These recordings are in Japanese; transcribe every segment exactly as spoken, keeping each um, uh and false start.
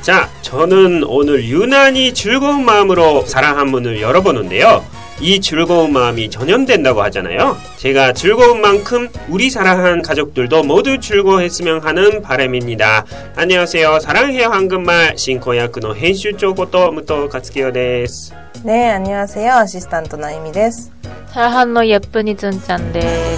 자, 저는 오늘 유난히 즐거운 마음으로 사랑 한문을 열어보는데요. 이 즐거운 마음이 전염된다고 하잖아요. 제가 즐거운 만큼 우리 사랑하는 가족들도 모두 즐거워했으면 하는 바람입니다. 안녕하세요. 사랑해요 한국말 신고야쿠의編集長こと武藤克樹です。 네, 안녕하세요. 아시스탄트 나이미です. 사랑하는 예쁜 이준짠です.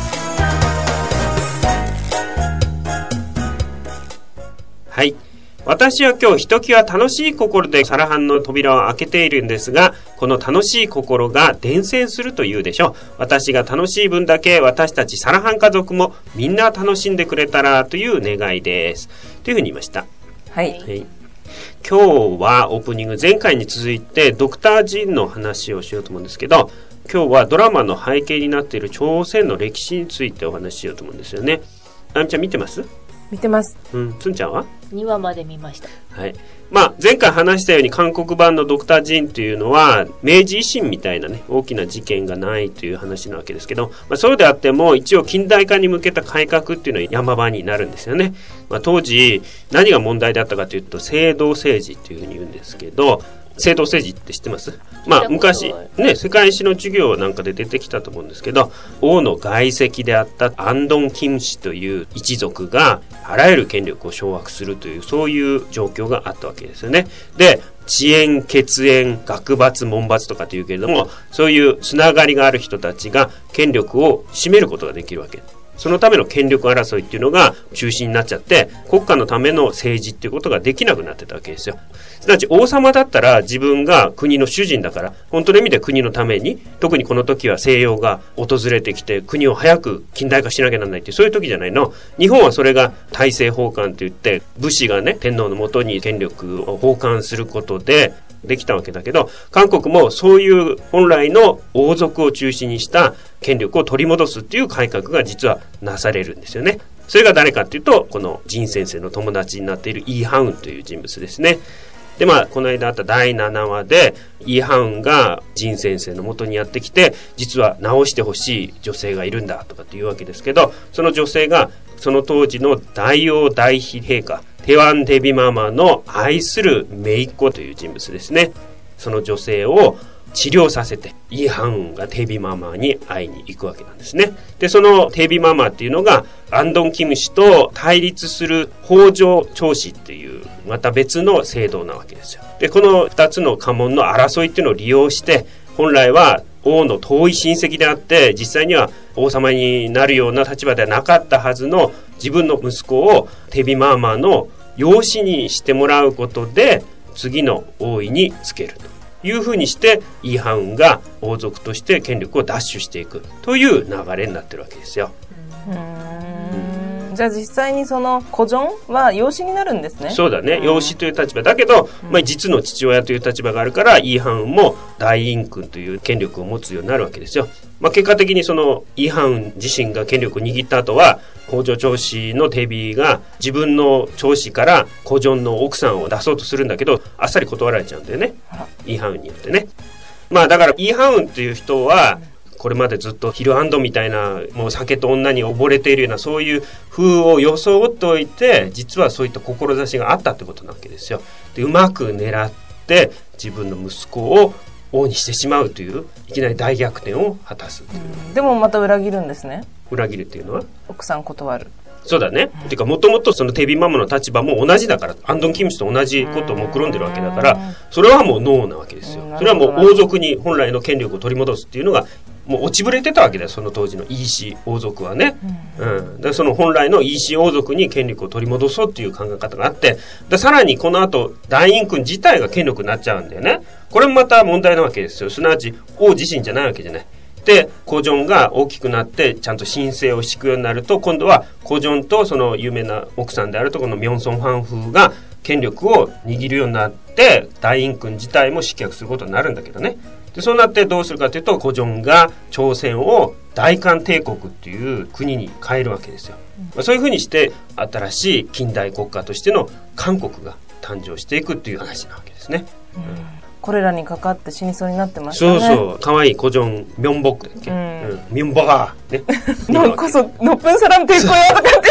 はい。私は今日ひときわ楽しい心でサラハンの扉を開けているんですが、この楽しい心が伝染するというでしょう。私が楽しい分だけ私たちサラハン家族もみんな楽しんでくれたらという願いです。というふうに言いました。 はい。 はい、今日はオープニング前回に続いてドクタージンの話をしようと思うんですけど、今日はドラマの背景になっている朝鮮の歴史についてお話ししようと思うんですよね。あみちゃん見てます？ 見てます。 うん、つんちゃんはにわまで見ました。 はい。まあ前回話したように韓国版のドクタージンというのは明治維新みたいなね大きな事件がないという話なわけですけど、まあ、そうであっても一応近代化に向けた改革っていうのは山場になるんですよね。まあ、当時何が問題だったかというと制度政治というふうに言うんですけど、制度政治って知ってます？まあ昔ね世界史の授業なんかで出てきたと思うんですけど、王の外戚であったアンドン・キム氏という一族があらゆる権力を掌握するというそういう状況があったわけですよね。で遅延、血縁、学閥、門閥とかというけれども、そういうつながりがある人たちが権力を占めることができるわけです。そのための権力争いっていうのが中心になっちゃって、国家のための政治っていうことができなくなってたわけですよ。すなわち王様だったら自分が国の主人だから、本当の意味で国のために、特にこの時は西洋が訪れてきて国を早く近代化しなきゃならないっていうそういう時じゃないの。日本はそれが大政奉還といって武士がね天皇のもとに権力を奉還することでできたわけだけど、韓国もそういう本来の王族を中心にした権力を取り戻すっていう改革が実はなされるんですよね。それが誰かっていうと、このジン先生の友達になっているイ・ハウンという人物ですね。でまあこの間あっただいななわでイ・ハウンがジン先生の元にやってきて、実は直してほしい女性がいるんだとかっていうわけですけど、その女性がその当時の大王大妃陛下テワンデビママの愛する姪っ子という人物ですね。その女性を治療させてイ・ハウンがテビママに会いに行くわけなんですね。でそのテビママっていうのがアンドン・キム氏と対立する北条長氏っていうまた別の制度なわけですよ。でこのふたつの家紋の争いっていうのを利用して、本来は王の遠い親戚であって実際には王様になるような立場ではなかったはずの自分の息子をテビママの養子にしてもらうことで次の王位につけるというふうにしてイ・ハウンが王族として権力を奪取していくという流れになってるわけですよ。 うーん、じゃあ実際にそのコジョンは養子になるんですね。 そうだね、養子という立場だけど、まあ、実の父親という立場があるからイ・ハウンも大院君という権力を持つようになるわけですよ。まあ、結果的にそのイ・ハウン自身が権力を握った後は北条長子のテビが自分の長子からコジョンの奥さんを出そうとするんだけど、あっさり断られちゃうんだよね、イ・ハウンによってね。まあだからイ・ハウンっていう人はこれまでずっとヒルアンドみたいなもう酒と女に溺れているようなそういう風を装っておいて、実はそういった志があったってことなわけですよ。でうまく狙って自分の息子を王にしてしまうといういきなり大逆転を果たすっていう、 うん、でもまた裏切るんですね。 裏切るっていうのは奥さん断る。 そうだね、うん、てかもともとそのテビママの立場も同じだから、アンドン・キム氏と同じことを目論んでるわけだから、それはもうノーなわけですよ。それはもう王族に本来の権力を取り戻すっていうのがもう落ちぶれてたわけだよ、その当時のイーシー王族はね、うんうん、でその本来のイーシー王族に権力を取り戻そうっていう考え方があって、でさらにこの後大院君自体が権力になっちゃうんだよね。これもまた問題なわけですよ。すなわち王自身じゃないわけじゃない。でコジョンが大きくなってちゃんと神聖を敷くようになると、今度はコジョンとその有名な奥さんであるとこのミョンソン・ファンフが権力を握るようになって大院君自体も失脚することになるんだけどね。でそうなってどうするかというと、コジョンが朝鮮を大韓帝国っていう国に変えるわけですよ、まあ、そういうふうにして新しい近代国家としての韓国が誕生していくっていう話なわけですね、 うんうん、これらにかかって死にそうになってましたね。 そうそう、かわいいコジョンミョンボクだっけ、うんうん、ミョンボガーねなんかそのっぷんサラムテイコヤとかって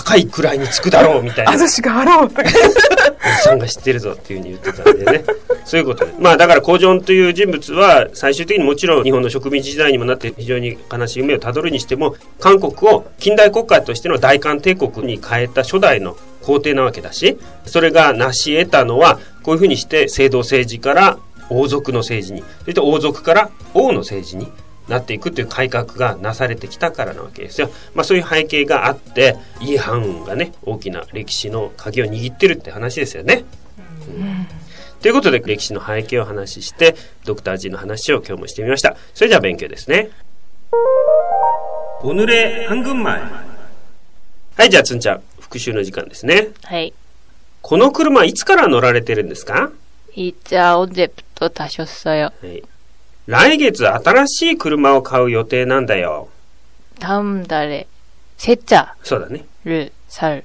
高いくらいにつくだろうみたいな。 私が払おうとか。 おじさんが知ってるぞっていう風に言ってたんでね。そういうことで。まあだからコジョンという人物は最終的にもちろん日本の植民地時代にもなって非常に悲しい夢をたどるにしても、韓国を近代国家としての大韓帝国に変えた初代の皇帝なわけだし、それが成し得たのはこういう風にして制度政治から王族の政治に、そして王族から王の政治になっていくという改革がなされてきたからなわけですよ。まあそういう背景があって、イ・ハンウンがね、大きな歴史の鍵を握ってるって話ですよね。うん、ということで歴史の背景を話して、ドクター G の話を今日もしてみました。それじゃあ勉強ですね。おぬれ半分前。はい、じゃあつんちゃん、復習の時間ですね。 はい。 この車いつから乗られてるんですか？ 이제 언제부터 타셨어요? はい。来月新しい車を買う予定なんだよ。 다음 달에 새 차를 そうだね。 살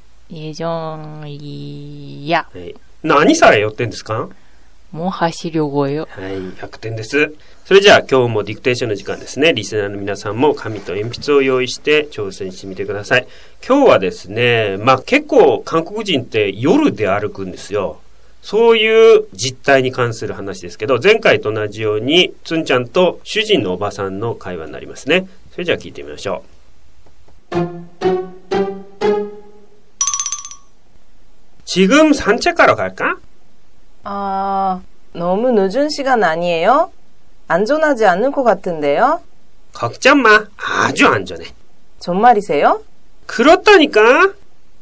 예정이야. はい。何されよってんですか？ 뭐 하시려고요? はい、ひゃくてんです。それじゃあ今日もディクテーションの時間ですね。リスナーの皆さんも紙と鉛筆を用意して挑戦してみてください。今日はですね、まあ結構韓国人って夜で歩くんですよ。そういう実態に関する話ですけど、前回と同じようにつんちゃんと主人のおばさんの会話になりますね。それじゃあ聞いてみましょう。지금 산책하러 갈까? 아, 너무 늦은 시간 아니에요? 안전하지 않을 것 같은데요? 걱정 마. 아주 안전해. 정말이세요? 그렇다니까.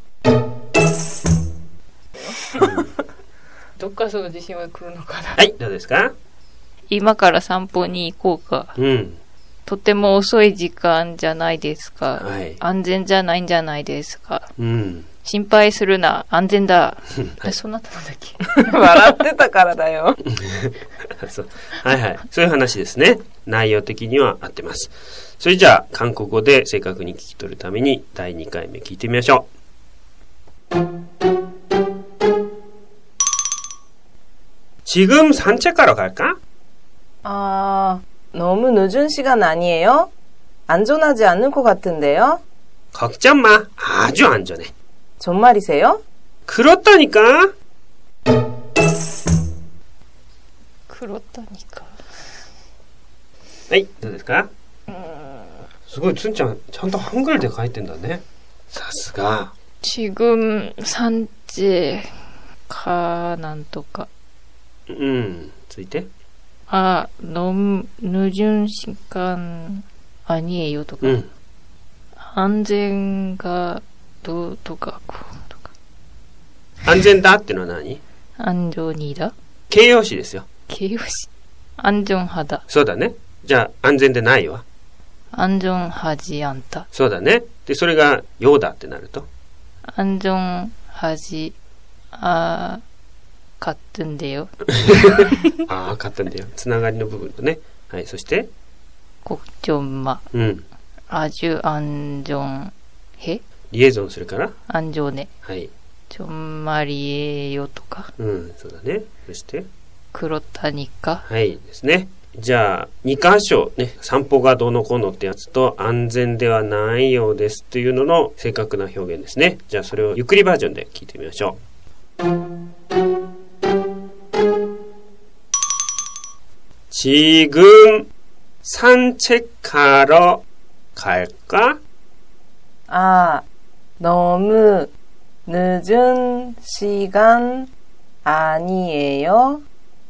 どっからその自信は来るのかな。 はい、どうですか？ 今から散歩に行こうか。 うん。 とても遅い時間じゃないですか。 はい。 安全じゃないんじゃないですか。 うん。 心配するな。安全だ。はい、そんなったんだっけ？ 笑ってたからだよ。 そう。はいはい。そういう話ですね。内容的には合ってます。それじゃあ、韓国語で正確に聞き取るためにだいにかいめ聞いてみましょう。지금 산책하러 갈까? 아, 너무 늦은 시간 아니에요? 안전하지 않을 것 같은데요? 걱정 마. 아주 안전해. 정말이세요? 그렇다니까. 그렇다니까. はい、どうですか？すごい、つんちゃん、ちゃんとハングルで書いてんだね。さすが。 지금 산책가なんとか。 うん、ついて。 あ、너무 늦은 시간 아니에요とか。うん。安全がどうとかこうとか。 安全だってのは何？ 安全にだ？ 形容詞ですよ。 形容詞。安全派だ。 そうだね。じゃあ安全でないわ。 安全하지 않다。 そうだね。で、それがようだってなると。 安全하지あ같은데요。 ああ、같은데요。つながりの部分とね。はい、そして。 걱정 마。うん。아주 안전해。 リエゾンするから。 안전해。 はい。 정말이에요とか。 うん、そうだね。そして。 그렇다니까。 はいですね。じゃあ、に箇所ね、散歩がどうのこうのってやつと、安全ではないようですというのの正確な表現ですね。じゃあ、それをゆっくりバージョンで聞いてみましょう。지금 산책하러 갈까? 아, 너무 늦은 시간 아니에요?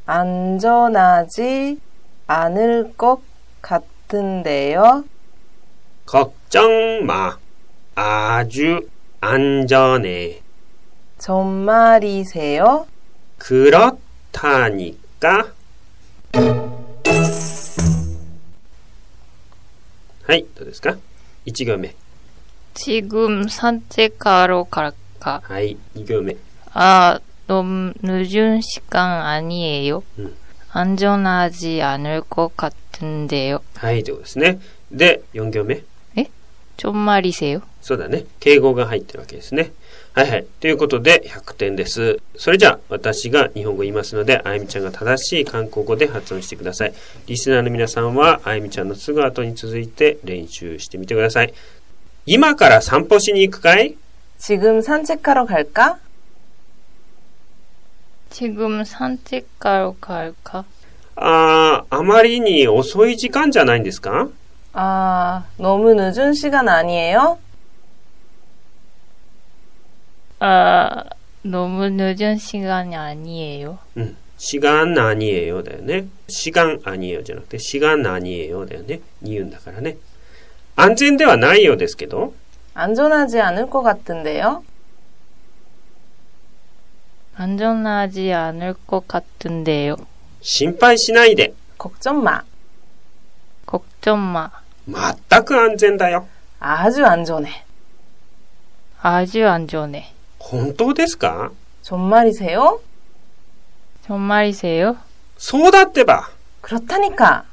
안전하지 않을 것 같은데요? 걱정 마. 아주 안전해. 정말이세요? 그렇다니까. はい、どうですか？いち行目。 지금 산책하러 갈까? はい、に行目。 아, 너무 늦은 시간 아니에요? 음. 안전하지 않을 것 같은데요. はい、ということですね。で、よん行目。 え？정말이세요? そうだね。敬語が入ってるわけですね。はいはい。ということでひゃくてんです。それじゃあ私が日本語言いますので、あゆみちゃんが正しい韓国語で発音してください。リスナーの皆さんはあゆみちゃんのすぐ後に続いて練習してみてください。今から散歩しに行くかい？ 지금 산책하러 갈까? 지금 산책하러 갈까? ああ、あまりに遅い時間じゃないんですか？ 아, 너무 늦은 시간 아니에요? 아, 너무 늦은 시간이 아니에요. 음, 시간 아니에요だよね。시간 아니에요じゃなくて시간 아니에요だよね。に言うんだからね。安全ではないようですけど。 안전하지 않을 것 같은데요? 안전하지 않을 것 같은데요. 心配しないで。 걱정 마. 걱정 마. 全く安全だよ。 아주 안전해. 아주 안전해. 本当ですか？ 정말이세요? 정말이세요? そうだってば。 그렇다니까.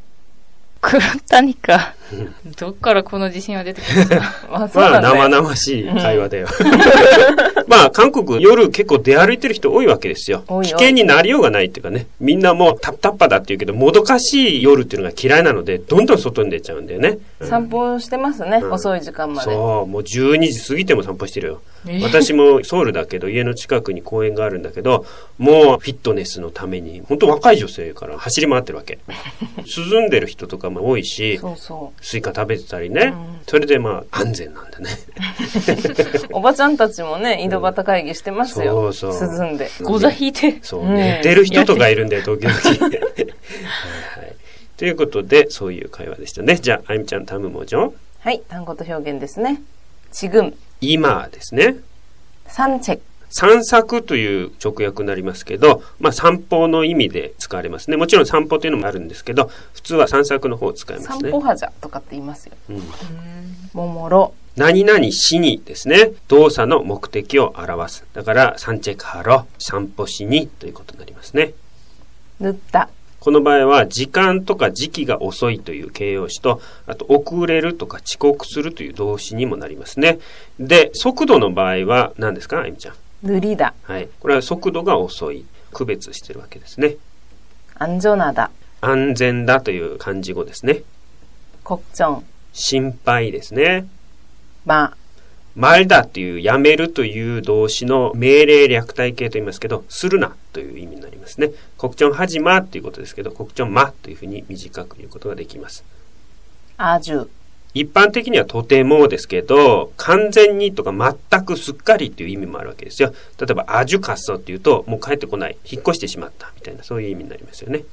그렇다니까. どっからこの自信は出てくるんですか？ まあ、そうまあ、 なんだよ。 生々しい会話だよ。まあ、韓国、夜結構出歩いてる人多いわけですよ。 多いよ危険になりようがないっていうかね。みんなもうタッタッパだって言うけど、もどかしい夜っていうのが嫌いなので、どんどん外に出ちゃうんだよね。うん、 散歩してますね、 うん、 遅い時間まで。 そう、もうじゅうにじ過ぎても散歩してるよ。 えー、 私もソウルだけど、家の近くに公園があるんだけど、もうフィットネスのために、本当若い女性から走り回ってるわけ。涼んでる人とかも多いし、 そうそう。 スイカ食べてたりね。うん、それでまあ安全なんだね。 おばちゃんたちもね、井戸端会議してますよ。 うん、そうそう。 涼んで。 ご座引いて。 そう、寝てる人とかいるんだよ、時々。はいはい。ということで、そういう会話でしたね。じゃあ、あゆみちゃん、タムモジョン。 はい、単語と表現ですね。지금。 今ですね。 산책。 散策という直訳になりますけど、まあ散歩の意味で使われますね。もちろん散歩というのもあるんですけど、普通は散策の方を使いますね。 散歩はじゃとかって言いますよ。 うん。 ももろ。 何々しにですね。動作の目的を表す。だから、산책하러、散歩しにということになりますね。 늦다。 この場合は、時間とか時期が遅いという形容詞と、あと、遅れるとか遅刻するという動詞にもなりますね。で、速度の場合は何ですか、あゆみちゃん。 느리다。 はい。これは速度が遅い。区別してるわけですね。 안전하다。 安全だという漢字語ですね。 걱정。 心配ですね。 ま。 말だっていうやめるという動詞の命令略体形と言いますけど、するなという意味になりますね。걱정 하지 마ということですけど、걱정 마というふうに短く言うことができます。 아주。 一般的にはとてもですけど、完全にとか全くすっかりという意味もあるわけですよ。例えば、아주 갔어っていうと、もう帰ってこない、引っ越してしまったみたいな、そういう意味になりますよね。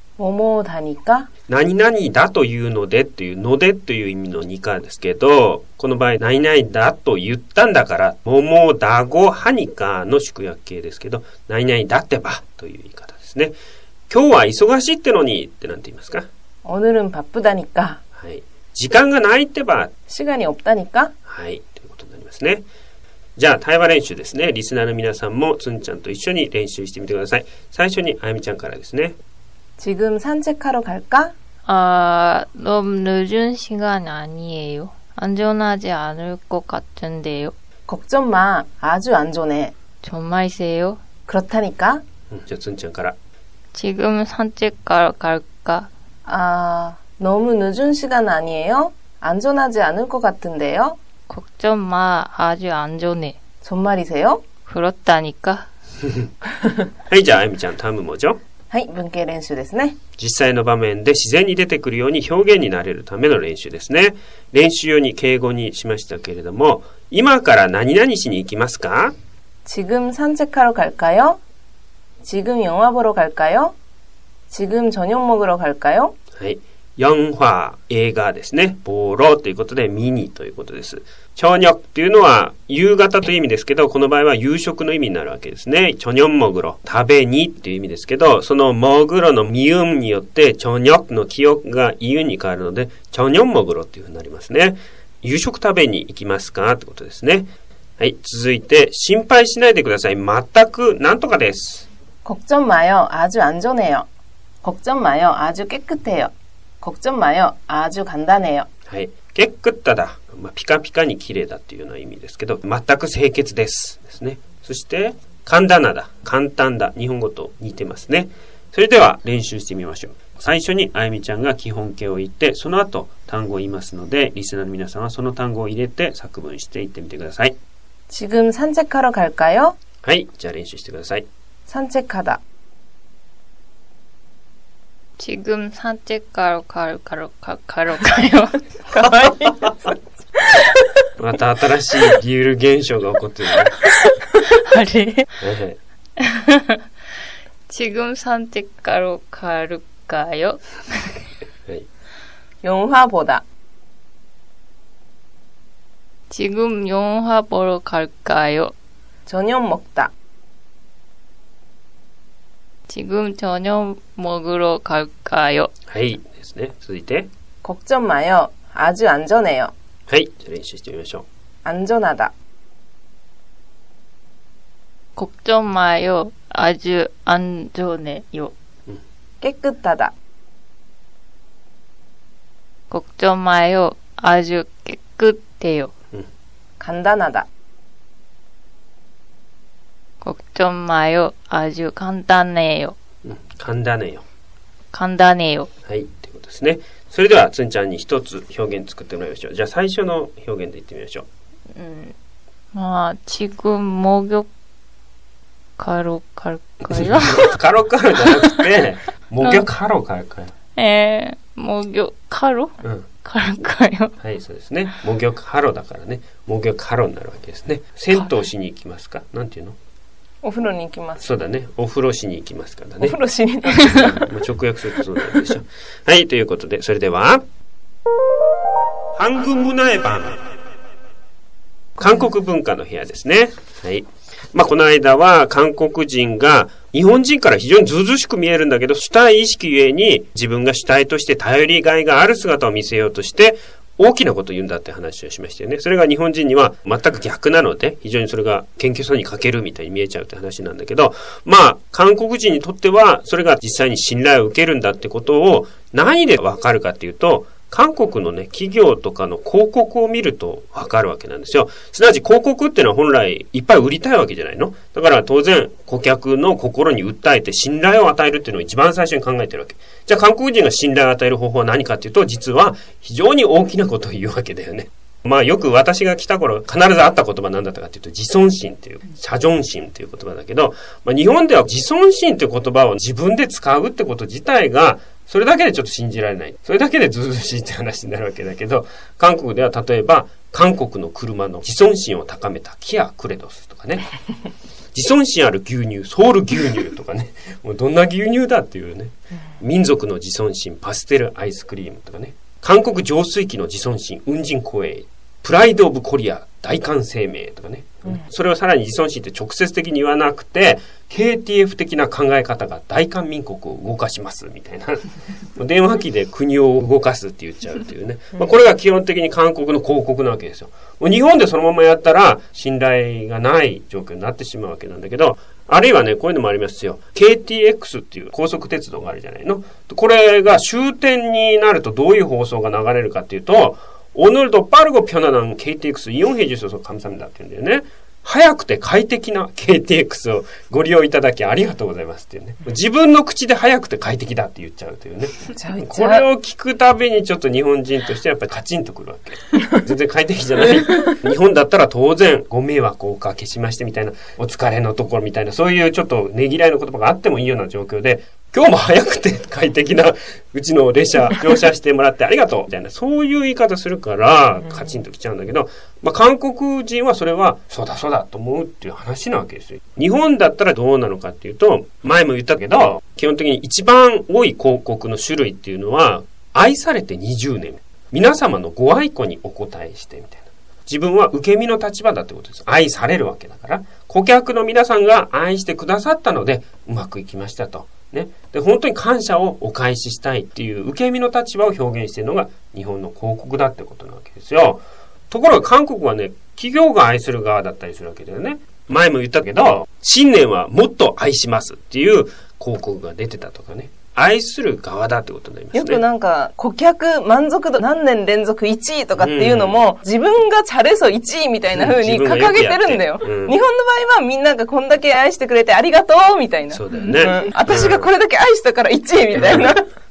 뭐뭐다니까？ 何々だというのでっていうのでという意味のにかですけど、この場合何々だと言ったんだから、桃だごはにかの縮約形ですけど、何々だってばという言い方ですね。今日は忙しいってのにってなんて言いますか？ 오늘은 바쁘다니까。 はい。時間がないってば。 시간이 없다니까？ はい。ということになりますね。じゃあ、対話練習ですね。リスナーの皆さんもつんちゃんと一緒に練習してみてください。最初にあゆみちゃんからですね。 지금 산책하러 갈까? 아, 너무 늦은 시간 아니에요. 안전하지 않을 것 같은데요. 걱정 마. 아주 안전해. 정말이세요? 그렇다니까? 음, 자, 춘천 가라. 지금 산책하러 갈까? 아, 너무 늦은 시간 아니에요? 안전하지 않을 것 같은데요. 걱정 마. 아주 안전해. 정말이세요? 그렇다니까. はい、じゃああゆみちゃん、タームもじょ。 はい、文系練習ですね。 実際の場面で自然に出てくるように表現になれるための練習ですね。練習用に敬語にしましたけれども、今から何々しに行きますか？ 지금 산책하러 갈까요? 지금 영화 보러 갈까요? 지금 저녁 먹으러 갈까요? はい。영화、映画ですね。ボロということで、見にということです。저녁っていうのは夕方という意味ですけど、この場合は夕食の意味になるわけですね。저녁 먹으러、食べにっていう意味ですけど、その먹으러のミウンによって저녁の記憶がイユンに変わるので、저녁 먹으러っていうふうになりますね。夕食食べに行きますかってことですね。はい。続いて、心配しないでください。全くなんとかです。 걱정 마요. 아주 안전해요. 걱정 마요. 아주 깨끗해요. 걱정 마요. 아주 간단해요. はい。깨끗하다。まあ、ピカピカに綺麗だっていうような意味ですけど、全く清潔です。ですね。そして、간단하다。簡単だ。日本語と似てますね。それでは練習してみましょう。最初にあゆみちゃんが基本形を言って、その後単語を言いますので、リスナーの皆さんはその単語を入れて作文していってみてください。 지금 산책하러 갈까요? はい、じゃあ練習してください。 산책하다. 지금 산책하러 가러 가러 가, 가러 가요. かわいい。 また新しいビュール現象が起こってるね。 あれはい、 지금 산책하러 갈까요? はい、 영화 보다. 지금 영화 보러 갈까요? 저녁 먹다. 지금 저녁 먹으러 갈까요? はい、ですね。続いて。 걱정 마요. 아주 안전해요. はい、じゃあ練習してみましょう。 안전하다. 걱정 마요. 아주 안전해요. 깨끗하다. 걱정 마요. 아주 깨끗해요. 간단하다. 걱정 마요. 아주 간단해요. うん、簡単ねよ。 간단해요. はい、ということですね。それではつんちゃんに一つ表現作ってもらいましょう。じゃあ最初の表現で言ってみましょう。 음, 아, 지금 목욕하러 갈까요? カロカロじゃなくて、목욕하러 갈까요? 에, 목욕하러 うん。 갈까요? はい、そうですね。목욕하러だからね。목욕하러になるわけですね。銭湯しに行きますか？なんていうの？ お風呂に行きます。 そうだね。お風呂しに行きますからね。 お風呂しに行きます。 もう直訳するとそうなるでしょ。はい、ということで、それでは、한국 문화의 방。韓国文化の部屋ですね。はい。まあ、この間は韓国人が日本人から非常にずうずうしく見えるんだけど、主体意識ゆえに自分が主体として頼りがいがある姿を見せようとして、大きなことを言うんだって話をしましたよね。それが日本人には全く逆なので、非常にそれが謙虚さに欠けるみたいに見えちゃうって話なんだけど、まあ、韓国人にとっては、それが実際に信頼を受けるんだってことを何でわかるかっていうと、韓国のね、企業とかの広告を見るとわかるわけなんですよ。すなわち広告っていうのは本来いっぱい売りたいわけじゃないの？だから当然顧客の心に訴えて信頼を与えるっていうのを一番最初に考えてるわけ。じゃあ韓国人が信頼を与える方法は何かっていうと、実は非常に大きなことを言うわけだよね。まあよく私が来た頃必ずあった言葉なんだったかっていうと、自尊心っていう、社尊心っていう言葉だけど、まあ、日本では自尊心っていう言葉を自分で使うってこと自体がそれだけでちょっと信じられない。それだけでずうずうしいって話になるわけだけど、韓国では例えば、韓国の車の自尊心を高めたキアクレドスとかね。自尊心ある牛乳、ソウル牛乳とかね。もうどんな牛乳だっていうね。民族の自尊心、パステルアイスクリームとかね。韓国浄水器の自尊心、ウンジンコエイ。プライドオブコリア、大韓生命とかね。うん、それをさらに自尊心って直接的に言わなくて、ケーティーエフ 的な考え方が大韓民国を動かしますみたいな。電話機で国を動かすって言っちゃうっていうね。まあ、これが基本的に韓国の広告なわけですよ。もう日本でそのままやったら信頼がない状況になってしまうわけなんだけど、あるいはね、こういうのもありますよ。ケーティーエックス っていう高速鉄道があるじゃないの。これが終点になるとどういう放送が流れるかっていうと、오늘도 빠르고 편안한 케이티엑스 이용해 주셔서 감사합니다って言うんだよね。早くて快適な ケーティーエックス をご利用いただきありがとうございますっていうね。自分の口で早くて快適だって言っちゃうというね。これを聞くたびにちょっと日本人としてはやっぱりカチンとくるわけ。全然快適じゃない。日本だったら当然ご迷惑をおかけしましてみたいな、お疲れのところみたいな、そういうちょっとねぎらいの言葉があってもいいような状況で、今日も早くて快適なうちの列車乗車してもらってありがとうみたいな、そういう言い方するからカチンときちゃうんだけど、まあ、韓国人はそれはそうだそうだと思うっていう話なわけですよ。日本だったらどうなのかっていうと、前も言ったけど基本的に一番多い広告の種類っていうのは、愛されてにじゅうねん、皆様のご愛顧にお応えしてみたいな、自分は受け身の立場だってことです。愛されるわけだから、顧客の皆さんが愛してくださったのでうまくいきましたとね、で本当に感謝をお返ししたいっていう受け身の立場を表現しているのが日本の広告だってことなわけですよ。ところが韓国はね、企業が愛する側だったりするわけだよね。前も言ったけど、新年はもっと愛しますっていう広告が出てたとかね。愛する側だってことになりますね。 よくなんか顧客満足度何年連続いちいとかっていうのも、うん、自分が잘해서いちいみたいな風に掲げてるんだよ、うん、日本の場合はみんながこんだけ愛してくれてありがとうみたいな。 そうだよね、 うん、私がこれだけ愛したからいちいみたいな、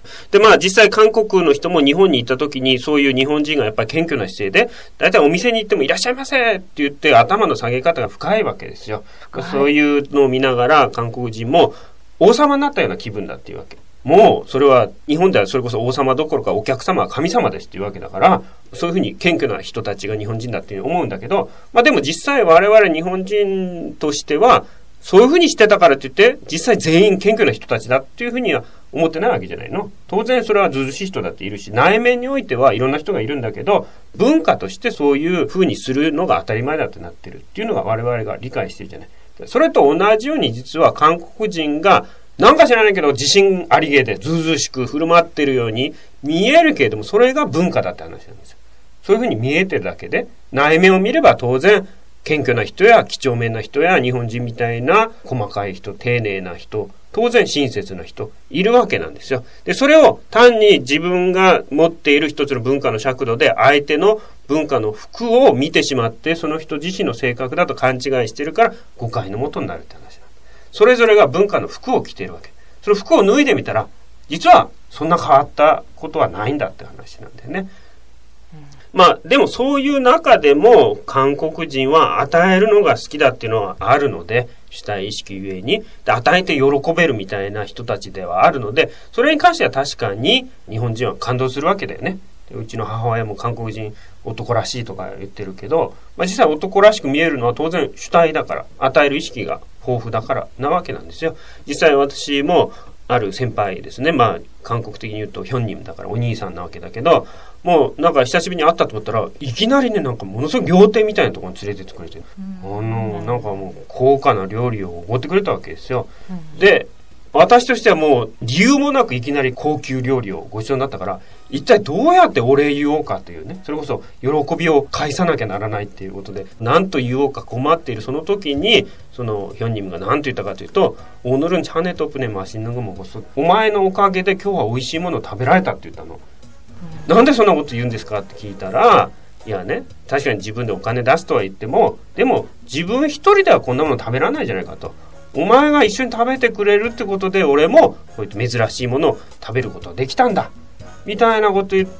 で、まあ実際韓国の人も日本に行った時にそういう日本人がやっぱり謙虚な姿勢で、だいたいお店に行ってもいらっしゃいませって言って頭の下げ方が深いわけですよ。そういうのを見ながら韓国人も王様になったような気分だっていうわけ。もうそれは日本ではそれこそ王様どころかお客様は神様ですっていうわけだから、そういうふうに謙虚な人たちが日本人だっていう思うんだけど、まあでも実際我々日本人としてはそういうふうにしてたからといって実際全員謙虚な人たちだっていうふうには思ってないわけじゃないの。当然それはずうずうしい人だっているし、内面においてはいろんな人がいるんだけど、文化としてそういうふうにするのが当たり前だってなってるっていうのが我々が理解してるじゃない。それと同じように実は韓国人がなんか知らないけど自信ありげでずうずうしく振る舞ってるように見えるけれども、それが文化だって話なんですよ。そういうふうに見えてるだけで、内面を見れば当然謙虚な人や几帳面な人や日本人みたいな細かい人、丁寧な人、当然親切な人いるわけなんですよ。で、それを単に自分が持っている一つの文化の尺度で相手の文化の服を見てしまって、その人自身の性格だと勘違いしてるから誤解のもとになるって話なんです。それぞれが文化の服を着ているわけ。その服を脱いでみたら、実はそんな変わったことはないんだって話なんだよね。まあでもそういう中でも韓国人は与えるのが好きだっていうのはあるので、主体意識ゆえにで与えて喜べるみたいな人たちではあるので、それに関しては確かに日本人は感動するわけだよね。うちの母親も韓国人男らしいとか言ってるけど、まあ、実際男らしく見えるのは当然主体だから、与える意識が豊富だからなわけなんですよ。実際私もある先輩ですね、まあ韓国的に言うとヒョンニムだからお兄さんなわけだけど、もうなんか久しぶりに会ったと思ったらいきなりね、なんかものすごい料亭みたいなところに連れてってくれて、あのなんかもう高価な料理をおごってくれたわけですよ。で、私としてはもう理由もなくいきなり高級料理をごちそうになったから、一体どうやってお礼言おうかというね、それこそ喜びを返さなきゃならないっていうことで、何と言おうか困っているその時に、そのヒョンニムが何と言ったかというと、オヌルンチャネトプネマシンヌグモゴソ、お前のおかげで今日は美味しいものを食べられたって言ったの。うん、なんでそんなこと言うんですかって聞いたら、いやね、確かに自分でお金出すとは言っても、でも自分一人ではこんなもの食べられないじゃないかと。お前が一緒に食べてくれるってことで俺もこういった珍しいものを食べることができたんだみたいなこと言って、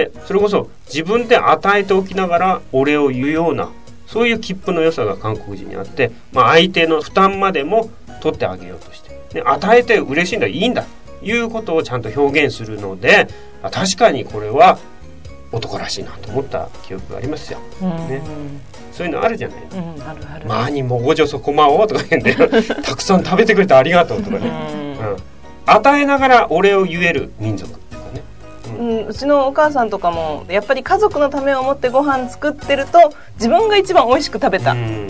それこそ自分で与えておきながらお礼を言うような、そういう切符の良さが韓国人にあって、まあ、相手の負担までも取ってあげようとして、ね、与えて嬉しいんだ、いいんだいうことをちゃんと表現するので、確かにこれは男らしいなと思った記憶がありますよ、ね、そういうのあるじゃない、うん、あるある。まあにもごじょそこまおうとか言うんでたくさん食べてくれてありがとうとかね、うんうん、与えながらお礼を言える民族っていうかね、 うん、うちのお母さんとかもやっぱり家族のためを思ってご飯作ってると自分が一番美味しく食べた、うん、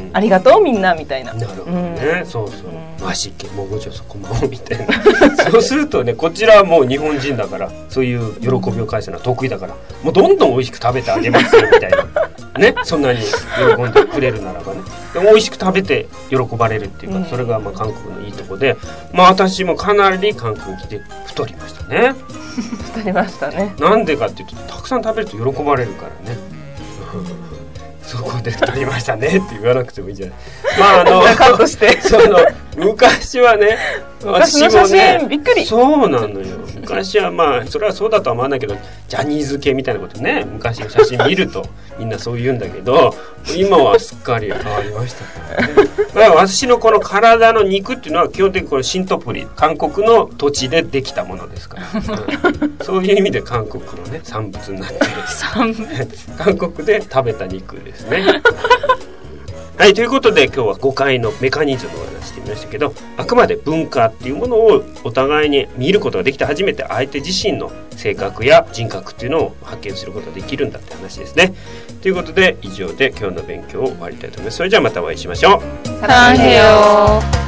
ありがとうみんなみたいな。 なるほどね、うん、そうそう、マシケもごじょそこまおうみたいなそうするとね、こちらはもう日本人だからそういう喜びを返すのは得意だから、もうどんどん美味しく食べてあげますよみたいなね、そんなに喜んでくれるならばね、でも美味しく食べて喜ばれるっていうか、それがまあ韓国のいいとこで、まあ私もかなり韓国に来て太りましたね太りましたね。 なんでかっていうと、たくさん食べると喜ばれるからねそこで太りましたねって言わなくてもいいんじゃない。まああのカットしてその昔はね、 昔の写真、ね、びっくり。 そうなのよ。昔はまあそれはそうだとは思わないけど、ジャニーズ系みたいなことね、昔の写真見るとみんなそう言うんだけど、今はすっかり変わりましたからね。だから私のこの体の肉っていうのは基本的にこれシントプリ、韓国の土地でできたものですから、うん、そういう意味で韓国のね産物になってる産物韓国で食べた肉ですねはい、ということで今日は誤解のメカニズムを話してみましたけど、あくまで文化っていうものをお互いに見ることができて初めて相手自身の性格や人格っていうのを発見することができるんだって話ですね。ということで以上で今日の勉強を終わりたいと思います。それじゃあまたお会いしましょう。 サランヘヨ。